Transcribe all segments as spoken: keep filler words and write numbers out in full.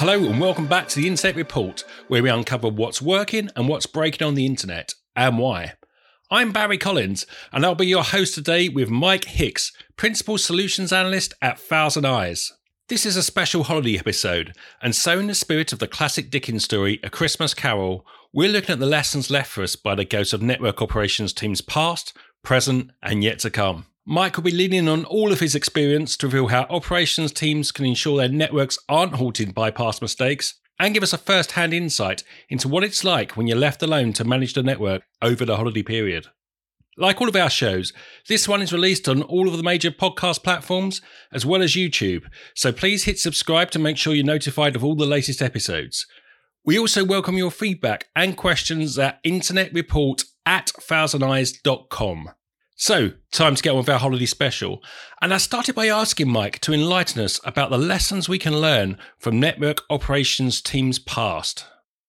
Hello and welcome back to the Internet Report, where we uncover what's working and what's breaking on the internet, and why. I'm Barry Collins, and I'll be your host today with Mike Hicks, Principal Solutions Analyst at Thousand Eyes. This is a special holiday episode, and so in the spirit of the classic Dickens story, A Christmas Carol, we're looking at the lessons left for us by the ghosts of network operations teams past, present, and yet to come. Mike will be leaning on all of his experience to reveal how operations teams can ensure their networks aren't halted by past mistakes, and give us a first-hand insight into what it's like when you're left alone to manage the network over the holiday period. Like all of our shows, this one is released on all of the major podcast platforms, as well as YouTube, so please hit subscribe to make sure you're notified of all the latest episodes. We also welcome your feedback and questions at internetreport at thousand eyes dot com. So, time to get on with our holiday special, and I started by asking Mike to enlighten us about the lessons we can learn from network operations teams past.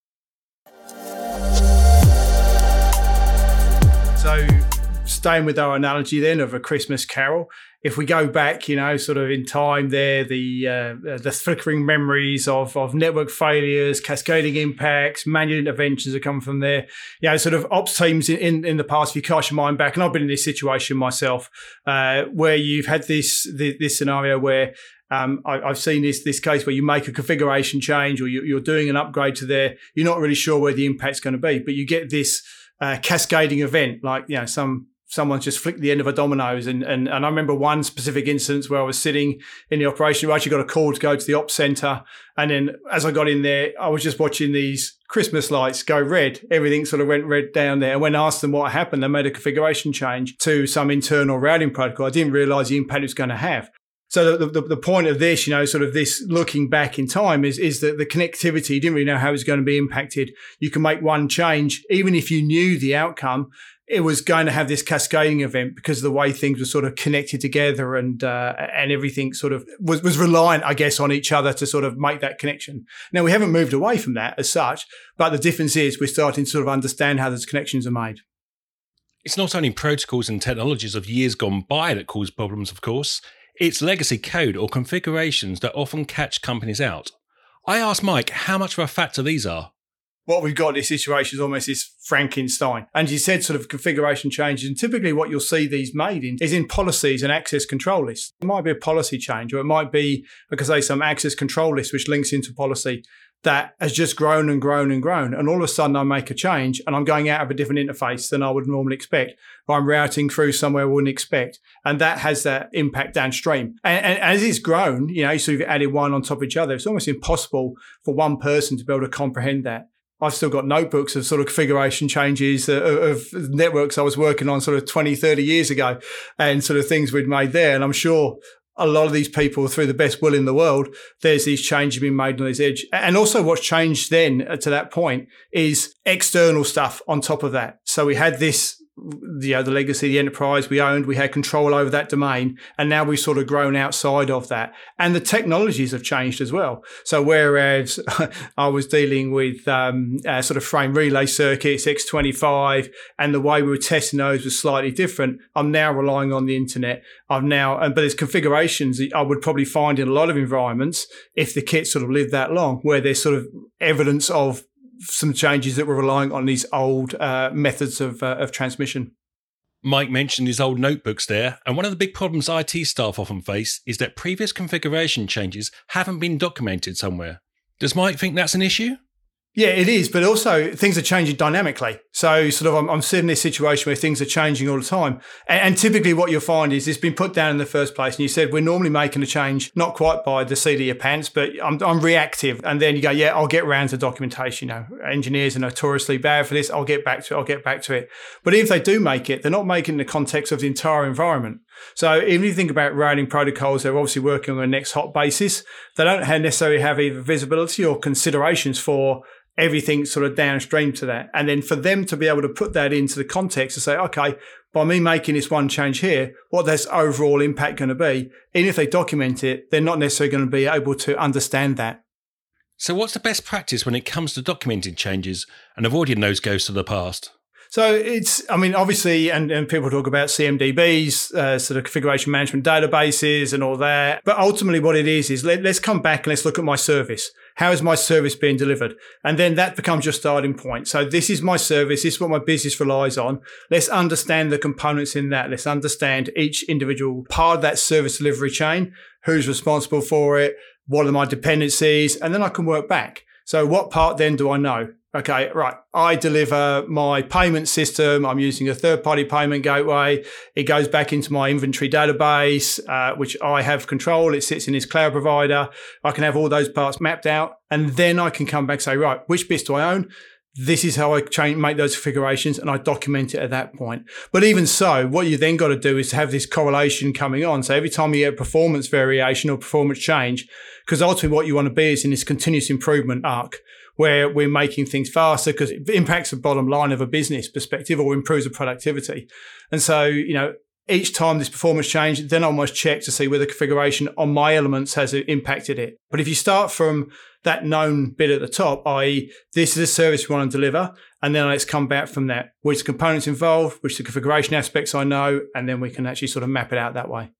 So, staying with our analogy then of A Christmas Carol, if we go back, you know, sort of in time there, the uh, the flickering memories of, of network failures, cascading impacts, manual interventions that come from there. You know, sort of ops teams in, in, in the past, if you cast your mind back, and I've been in this situation myself, uh, where you've had this this, this scenario where Um, I, I've seen this this case where you make a configuration change or you, you're doing an upgrade to there. You're not really sure where the impact's going to be, but you get this uh, cascading event, like, you know, some someone just flicked the end of a dominoes. And, and and I remember one specific instance where I was sitting in the operation. I actually got a call to go to the ops center, and then as I got in there, I was just watching these Christmas lights go red. Everything sort of went red down there. And when I asked them what happened, they made a configuration change to some internal routing protocol. I didn't realize the impact it was going to have. So the, the the point of this, you know, sort of this looking back in time is is that the connectivity, you didn't really know how it was going to be impacted. You can make one change, even if you knew the outcome, it was going to have this cascading event because of the way things were sort of connected together, and uh, and everything sort of was, was reliant, I guess, on each other to sort of make that connection. Now, we haven't moved away from that as such, but the difference is we're starting to sort of understand how those connections are made. It's not only protocols and technologies of years gone by that cause problems, of course. It's legacy code or configurations that often catch companies out. I asked Mike how much of a factor these are. What we've got in this situation is almost this Frankenstein. And you said sort of configuration changes, and typically what you'll see these made in is in policies and access control lists. It might be a policy change, or it might be, like I say, some access control list which links into policy that has just grown and grown and grown. And all of a sudden I make a change and I'm going out of a different interface than I would normally expect. Or I'm routing through somewhere I wouldn't expect. And that has that impact downstream. And, and as it's grown, you know, so you've added one on top of each other, it's almost impossible for one person to be able to comprehend that. I've still got notebooks of sort of configuration changes of, of networks I was working on sort of twenty, thirty years ago, and sort of things we'd made there. And I'm sure a lot of these people, through the best will in the world, there's these changes being made on this edge. And also what's changed then to that point is external stuff on top of that. So we had this, you know, the legacy, the enterprise we owned, we had control over that domain, and now we've sort of grown outside of that. And the technologies have changed as well. So whereas I was dealing with um, uh, sort of frame relay circuits, X twenty-five, and the way we were testing those was slightly different, I'm now relying on the internet. I've now, but there's configurations that I would probably find in a lot of environments if the kit sort of lived that long, where there's sort of evidence of some changes that were relying on these old uh, methods of uh, of transmission. Mike mentioned his old notebooks there, and one of the big problems I T staff often face is that previous configuration changes haven't been documented somewhere. Does Mike think that's an issue? Yeah, it is, but also things are changing dynamically. So sort of I'm, I'm sitting in this situation where things are changing all the time. And, and typically what you'll find is it's been put down in the first place. And you said, we're normally making a change, not quite by the seat of your pants, but I'm, I'm reactive. And then you go, yeah, I'll get around to documentation. You know, engineers are notoriously bad for this. I'll get back to it. I'll get back to it. But if they do make it, they're not making it in the context of the entire environment. So even if you think about routing protocols, they're obviously working on a next hop basis. They don't have necessarily have either visibility or considerations for everything sort of downstream to that. And then for them to be able to put that into the context and say, okay, by me making this one change here, what this overall impact going to be? Even if they document it, they're not necessarily going to be able to understand that. So what's the best practice when it comes to documenting changes and avoiding those ghosts of the past? So it's, I mean, obviously, and, and people talk about C M D Bs, uh, sort of configuration management databases and all that. But ultimately what it is, is let, let's come back and let's look at my service. How is my service being delivered? And then that becomes your starting point. So this is my service. This is what my business relies on. Let's understand the components in that. Let's understand each individual part of that service delivery chain, who's responsible for it, what are my dependencies, and then I can work back. So what part then do I know? Okay, right. I deliver my payment system. I'm using a third-party payment gateway. It goes back into my inventory database, uh, which I have control. It sits in this cloud provider. I can have all those parts mapped out. And then I can come back and say, right, which bits do I own? This is how I change, make those configurations, and I document it at that point. But even so, what you then got to do is to have this correlation coming on. So every time you get a performance variation or performance change, because ultimately what you want to be is in this continuous improvement arc, where we're making things faster because it impacts the bottom line of a business perspective or improves the productivity. And so, you know, each time this performance change, then I almost check to see whether the configuration on my elements has impacted it. But if you start from that known bit at the top, that is this is a service we want to deliver, and then let's come back from that, which components involved, which the configuration aspects I know, and then we can actually sort of map it out that way.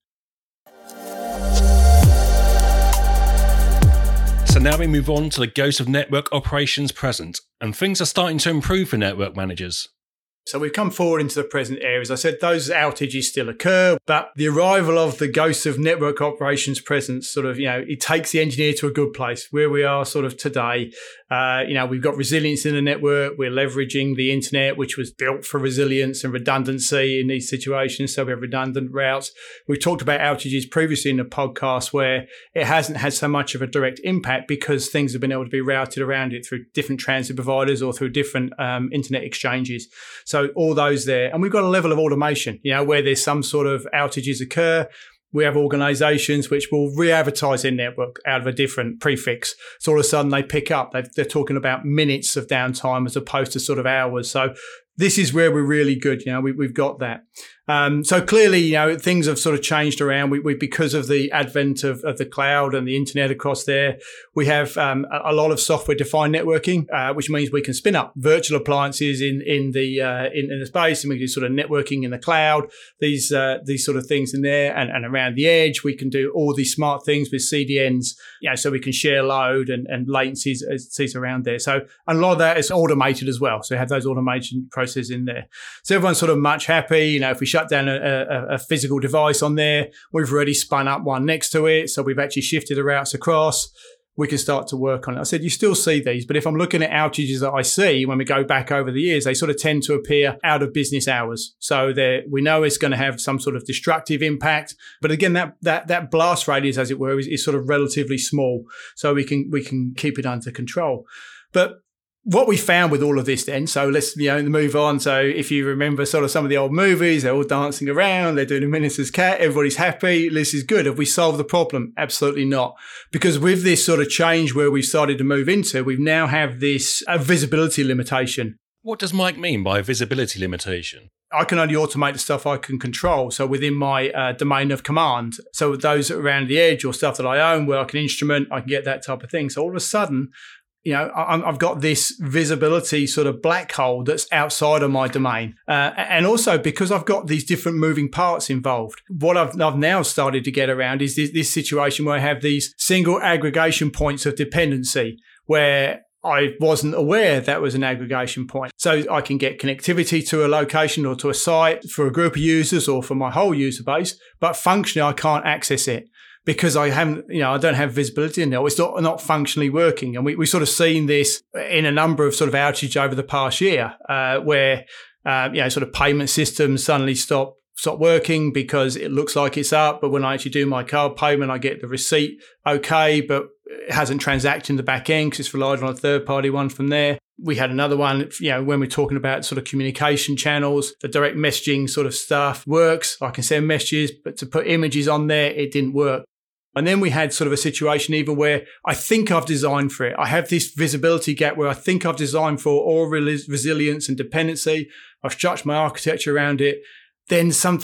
So now we move on to the ghost of network operations present, and things are starting to improve for network managers. So we've come forward into the present era. As I said, those outages still occur, but the arrival of the ghost of network operations present sort of, you know, it takes the engineer to a good place where we are sort of today. Uh, you know, we've got resilience in the network. We're leveraging the internet, which was built for resilience and redundancy in these situations. So we have redundant routes. We've talked about outages previously in the podcast where it hasn't had so much of a direct impact because things have been able to be routed around it through different transit providers or through different um, internet exchanges. So all those there. And we've got a level of automation, you know, where there's some sort of outages occur. We have organizations which will re-advertise their network out of a different prefix. So all of a sudden they pick up, they've, they're talking about minutes of downtime as opposed to sort of hours. So this is where we're really good. You know, we, we've got that. Um, so clearly, you know, things have sort of changed around. We, we because of the advent of, of the cloud and the internet across there, we have um, a, a lot of software-defined networking, uh, which means we can spin up virtual appliances in in the uh, in, in the space, and we can do sort of networking in the cloud. These uh, these sort of things in there, and, and around the edge, we can do all these smart things with C D Ns. You know, so we can share load and, and latencies as around there. So and a lot of that is automated as well. So we have those automation processes in there. So everyone's sort of much happy. You know, if we shut down a, a, a physical device on there, we've already spun up one next to it. So we've actually shifted the routes across. We can start to work on it. I said, you still see these, but if I'm looking at outages that I see when we go back over the years, they sort of tend to appear out of business hours. So we know it's going to have some sort of destructive impact. But again, that that that blast radius, as it were, is, is sort of relatively small. So we can we can keep it under control. But what we found with all of this then, so let's, you know, move on. So if you remember sort of some of the old movies, they're all dancing around, they're doing a minister's cat, everybody's happy, this is good. Have we solved the problem? Absolutely not. Because with this sort of change where we've started to move into, we now have this a visibility limitation. What does Mike mean by visibility limitation? I can only automate the stuff I can control. So within my uh, domain of command. So those around the edge or stuff that I own where I can instrument, I can get that type of thing. So all of a sudden, you know, I've got this visibility sort of black hole that's outside of my domain. Uh, and also because I've got these different moving parts involved, what I've, I've now started to get around is this, this situation where I have these single aggregation points of dependency where I wasn't aware that was an aggregation point. So I can get connectivity to a location or to a site for a group of users or for my whole user base, but functionally I can't access it. Because I haven't, you know, I don't have visibility in there. It's not, not functionally working. And we, we've sort of seen this in a number of sort of outages over the past year uh, where, uh, you know, sort of payment systems suddenly stop stop working because it looks like it's up. But when I actually do my card payment, I get the receipt okay, but it hasn't transacted in the back end because it's relied on a third party one from there. We had another one, you know, when we're talking about sort of communication channels, the direct messaging sort of stuff works. I can send messages, but to put images on there, it didn't work. And then we had sort of a situation even where I think I've designed for it. I have this visibility gap where I think I've designed for all res- resilience and dependency. I've structured my architecture around it. Then something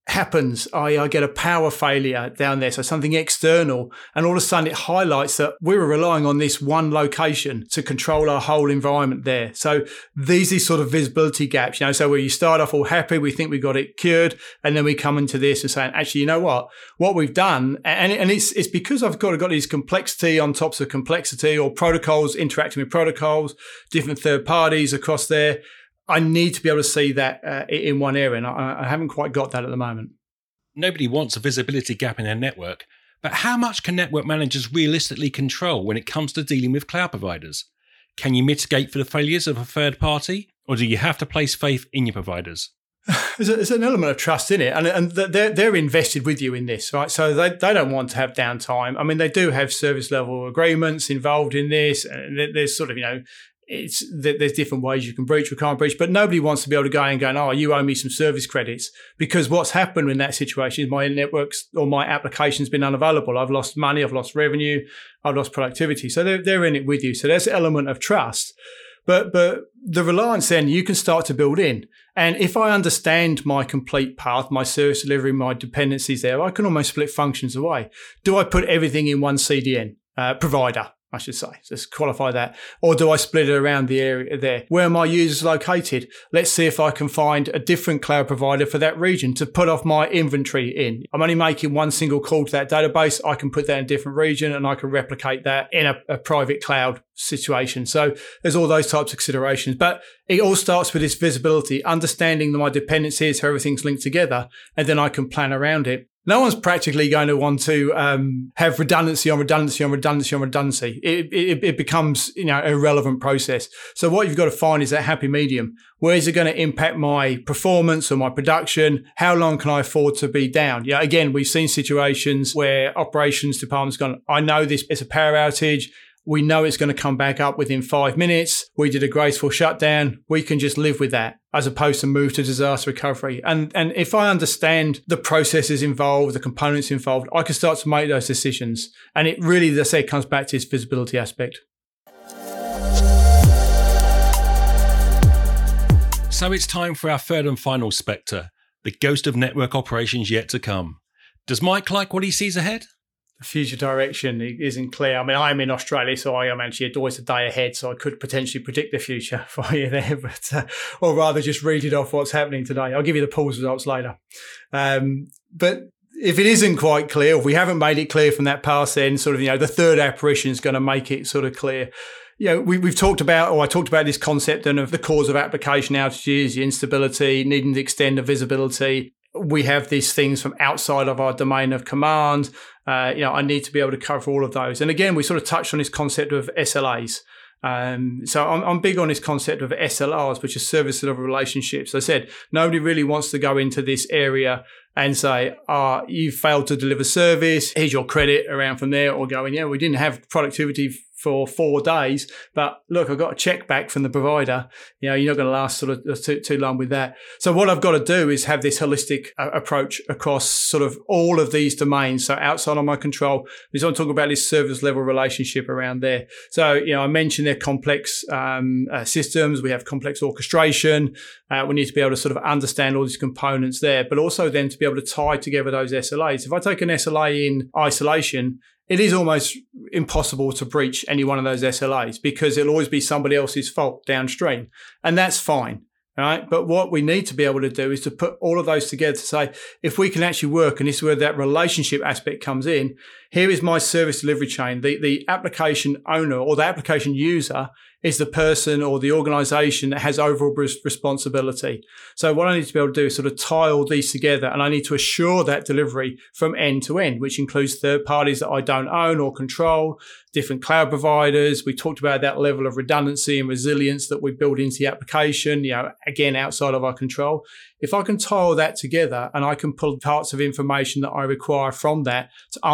happens, I, I get a power failure down there, so something external, and all of a sudden it highlights that we were relying on this one location to control our whole environment there. So these are sort of visibility gaps, you know, so where you start off all happy, we think we got it cured, and then we come into this and saying, actually, you know what, what we've done, and, and it's it's because I've got, got these complexity on tops of complexity, or protocols interacting with protocols, different third parties across there. I need to be able to see that uh, in one area, and I, I haven't quite got that at the moment. Nobody wants a visibility gap in their network, but how much can network managers realistically control when it comes to dealing with cloud providers? Can you mitigate for the failures of a third party, or do you have to place faith in your providers? There's, a, there's an element of trust in it, and, and they're, they're invested with you in this, right? So they, they don't want to have downtime. I mean, they do have service level agreements involved in this, and there's sort of, you know, It's there's different ways you can breach or can't breach, but nobody wants to be able to go and go, oh, you owe me some service credits, because what's happened in that situation is my networks or my application's been unavailable. I've lost money, I've lost revenue, I've lost productivity. So they're, they're in it with you. So there's an element of trust. But but the reliance then you can start to build in. And if I understand my complete path, my service delivery, my dependencies there, I can almost split functions away. Do I put everything in one C D N uh, provider? I should say, just qualify that. Or do I split it around the area there? Where are my users located? Let's see if I can find a different cloud provider for that region to put off my inventory in. I'm only making one single call to that database. I can put that in a different region, and I can replicate that in a, a private cloud situation. So there's all those types of considerations. But it all starts with this visibility, understanding my dependencies, how everything's linked together, and then I can plan around it. No one's practically going to want to um, have redundancy on redundancy on redundancy on redundancy. It, it, it becomes, you know, an irrelevant process. So what you've got to find is that happy medium. Where is it going to impact my performance or my production? How long can I afford to be down? Yeah, again, we've seen situations where operations department's gone, I know this is a power outage. We know it's going to come back up within five minutes. We did a graceful shutdown. We can just live with that as opposed to move to disaster recovery. And and if I understand the processes involved, the components involved, I can start to make those decisions. And it really, as I say, comes back to this visibility aspect. So it's time for our third and final spectre, the ghost of network operations yet to come. Does Mike like what he sees ahead? The future direction isn't clear. I mean, I'm in Australia, so I am actually always a day ahead, so I could potentially predict the future for you there, but uh, or rather just read it off what's happening today. I'll give you the polls results later. Um, but if it isn't quite clear, if we haven't made it clear from that past, then sort of, you know, the third apparition is going to make it sort of clear. You know, we, we've talked about, or I talked about this concept and of the cause of application outages, the instability, needing to extend the visibility. We have these things from outside of our domain of command. Uh, you know, I need to be able to cover all of those. And again, we sort of touched on this concept of S L As. Um, so I'm, I'm big on this concept of S L Rs, which is service level relationships. As I said, nobody really wants to go into this area and say, ah, oh, you failed to deliver service. Here's your credit around from there, or going, yeah, we didn't have productivity for four days, but look, I got a check back from the provider. You know, you're not going to last sort of too, too long with that. So what I've got to do is have this holistic uh, approach across sort of all of these domains. So outside of my control, because I'm talking about this service level relationship around there. So, you know, I mentioned they're complex um, uh, systems. We have complex orchestration. Uh, we need to be able to sort of understand all these components there, but also then to be able to tie together those S L As. If I take an S L A in isolation, it is almost impossible to breach any one of those S L As because it'll always be somebody else's fault downstream. And that's fine, right? But what we need to be able to do is to put all of those together to say, if we can actually work, and this is where that relationship aspect comes in, here is my service delivery chain. The, the application owner or the application user is the person or the organization that has overall responsibility. So what I need to be able to do is sort of tie all these together, and I need to assure that delivery from end to end, which includes third parties that I don't own or control, different cloud providers. We talked about that level of redundancy and resilience that we build into the application, you know, again, outside of our control. If I can tie all that together and I can pull parts of information that I require from that to answer that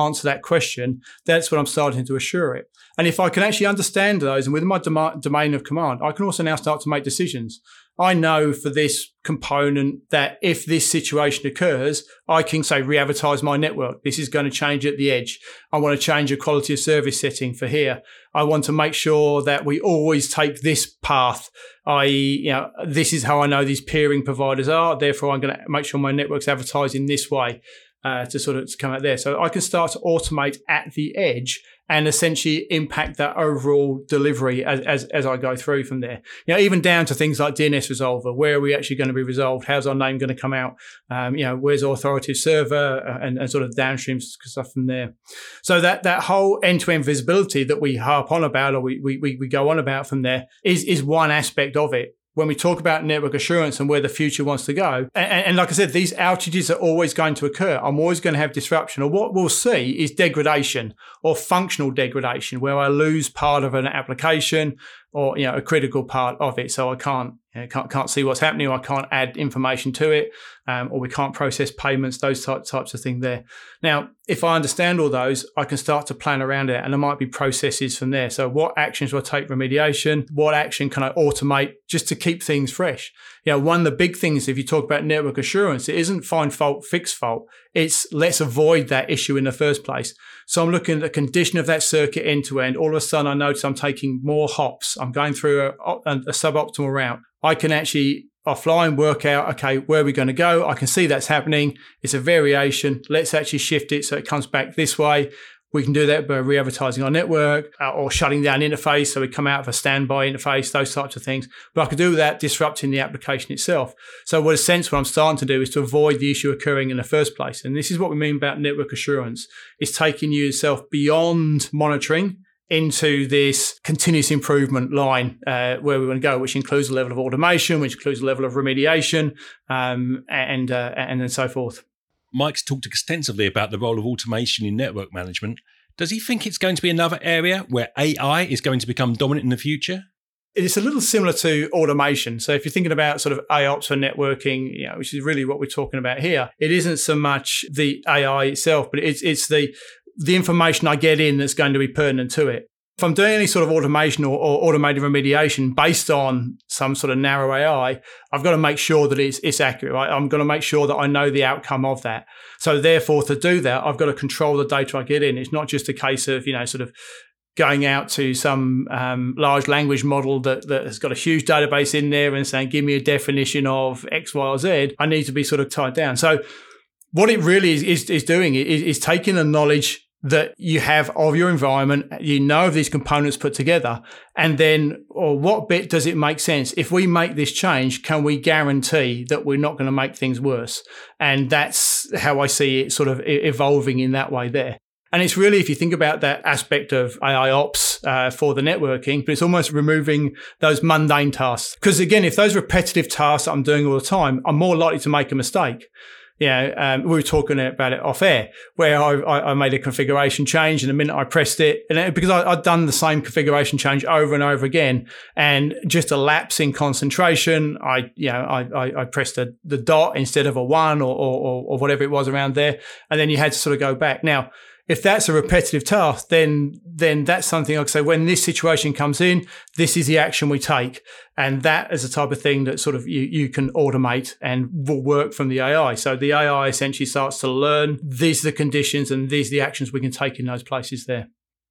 question, that's when I'm starting to assure it. And if I can actually understand those, and within my dom- domain of command, I can also now start to make decisions. I know for this component that if this situation occurs, I can say re-advertise my network. This is going to change at the edge. I want to change a quality of service setting for here. I want to make sure that we always take this path. I, you know, this is how I know these peering providers are. Therefore, I'm going to make sure my network's advertised in this way uh, to sort of come out there. So I can start to automate at the edge and essentially impact that overall delivery as, as as I go through from there. You know, even down to things like D N S resolver. Where are we actually going to be resolved? How's our name going to come out? Um, you know, where's our authoritative server and, and sort of downstream stuff from there. So that that whole end-to-end visibility that we harp on about, or we we we go on about from there, is is one aspect of it. When we talk about network assurance and where the future wants to go. And, and like I said, these outages are always going to occur. I'm always going to have disruption. Or what we'll see is degradation or functional degradation, where I lose part of an application or, you know, a critical part of it. So I can't, you know, can't, can't see what's happening, or I can't add information to it, um, or we can't process payments, those type, types of things there. Now, if I understand all those, I can start to plan around it, and there might be processes from there. So what actions do I take remediation? What action can I automate just to keep things fresh? You know, one of the big things, if you talk about network assurance, it isn't find fault, fix fault. It's let's avoid that issue in the first place. So I'm looking at the condition of that circuit end to end. All of a sudden, I notice I'm taking more hops. I'm going through a, a, a suboptimal route. I can actually offline work out, okay, where are we going to go? I can see that's happening. It's a variation. Let's actually shift it so it comes back this way. We can do that by re-advertising our network uh, or shutting down interface. So we come out of a standby interface, those types of things. But I could do that disrupting the application itself. So what a sense what I'm starting to do is to avoid the issue occurring in the first place. And this is what we mean about network assurance. It's taking yourself beyond monitoring into this continuous improvement line uh, where we want to go, which includes a level of automation, which includes a level of remediation, um, and uh, and then so forth. Mike's talked extensively about the role of automation in network management. Does he think it's going to be another area where A I is going to become dominant in the future? It's a little similar to automation. So if you're thinking about sort of A I Ops for networking, you know, which is really what we're talking about here, it isn't so much the A I itself, but it's it's the the information I get in that's going to be pertinent to it. If I'm doing any sort of automation or, or automated remediation based on some sort of narrow A I, I've got to make sure that it's, it's accurate, right? I'm going to make sure that I know the outcome of that. So therefore, to do that, I've got to control the data I get in. It's not just a case of, you know, sort of going out to some um, large language model that, that has got a huge database in there and saying, give me a definition of X, Y, or Z. I need to be sort of tied down. So what it really is, is, is doing is, is taking the knowledge that you have of your environment, you know of these components put together, and then, or what bit does it make sense? If we make this change, can we guarantee that we're not going to make things worse? And that's how I see it sort of evolving in that way there. And it's really, if you think about that aspect of A I Ops uh, for the networking, but it's almost removing those mundane tasks. Because again, if those repetitive tasks that I'm doing all the time, I'm more likely to make a mistake. Yeah, um, we were talking about it off air, where I, I made a configuration change, and the minute I pressed it, and it, because I, I'd done the same configuration change over and over again, and just a lapse in concentration, I, you know, I, I, I pressed the, the dot instead of a one or, or, or whatever it was around there, and then you had to sort of go back. Now, if that's a repetitive task, then then that's something I could say, when this situation comes in, this is the action we take. And that is the type of thing that sort of you, you can automate and will work from the A I. So the A I essentially starts to learn, these are the conditions and these are the actions we can take in those places there.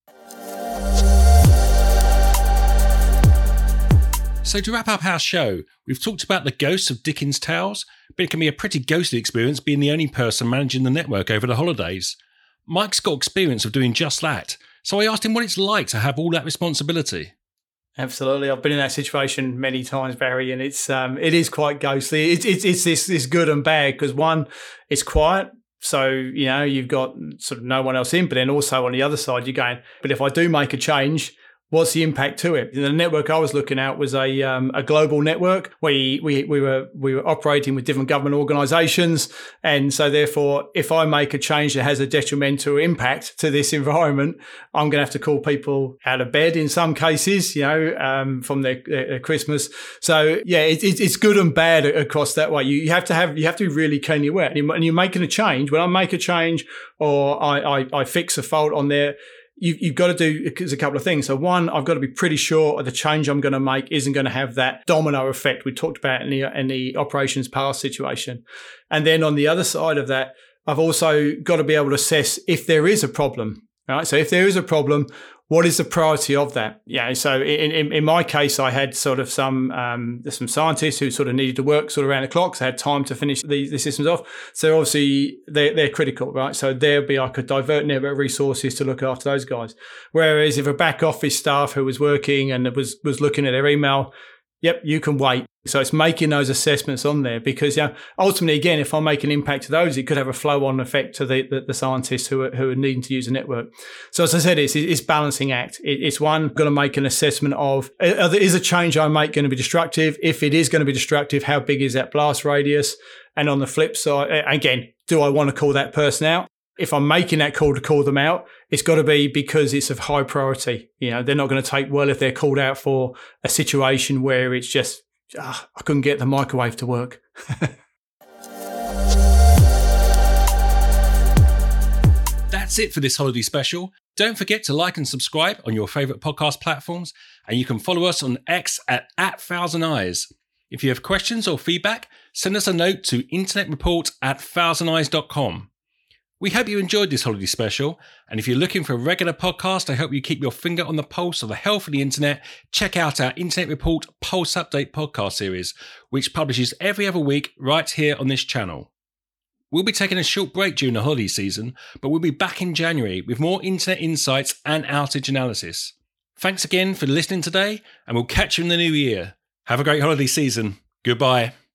So to wrap up our show, we've talked about the ghosts of Dickens Towers, but it can be a pretty ghostly experience being the only person managing the network over the holidays. Mike's got experience of doing just that, so I asked him what it's like to have all that responsibility. Absolutely, I've been in that situation many times, Barry, and it's um, it is quite ghostly. It's it's it's this this good and bad, because one, it's quiet, so you know you've got sort of no one else in, but then also on the other side you're going, but if I do make a change, what's the impact to it? The network I was looking at was a um, a global network. We we we were we were operating with different government organisations, and so therefore, if I make a change that has a detrimental impact to this environment, I'm going to have to call people out of bed in some cases, you know, um, from their, their Christmas. So yeah, it, it, it's good and bad across that way. You, you have to have you have to be really keenly aware, and you're making a change. When I make a change or I I, I fix a fault on there, You, you've got to do there's a couple of things. So one, I've got to be pretty sure the change I'm going to make isn't going to have that domino effect we talked about in the, in the operations pass situation. And then on the other side of that, I've also got to be able to assess if there is a problem. Right. So if there is a problem, what is the priority of that? Yeah. So in, in, in my case, I had sort of some um, some scientists who sort of needed to work sort of around the clock. So I had time to finish the, the systems off. So obviously they're, they're critical, right? So there'll be, I could divert network resources to look after those guys. Whereas if a back office staff who was working and was, was looking at their email, yep, you can wait. So it's making those assessments on there because, you know, ultimately, again, if I make an impact to those, it could have a flow-on effect to the, the, the scientists who are, who are needing to use the network. So as I said, it's it's balancing act. It, it's one, got to make an assessment of, is a change I make going to be destructive? If it is going to be destructive, how big is that blast radius? And on the flip side, again, do I want to call that person out? If I'm making that call to call them out, it's got to be because it's of high priority. You know, they're not going to take well if they're called out for a situation where it's just, ah, I couldn't get the microwave to work. That's it for this holiday special. Don't forget to like and subscribe on your favourite podcast platforms, and you can follow us on X at, at Thousand Eyes. If you have questions or feedback, send us a note to internetreport at thousand eyes dot com. We hope you enjoyed this holiday special, and if you're looking for a regular podcast to help you keep your finger on the pulse of the health of the internet, check out our Internet Report Pulse Update podcast series, which publishes every other week right here on this channel. We'll be taking a short break during the holiday season, but we'll be back in January with more internet insights and outage analysis. Thanks again for listening today, and we'll catch you in the new year. Have a great holiday season. Goodbye.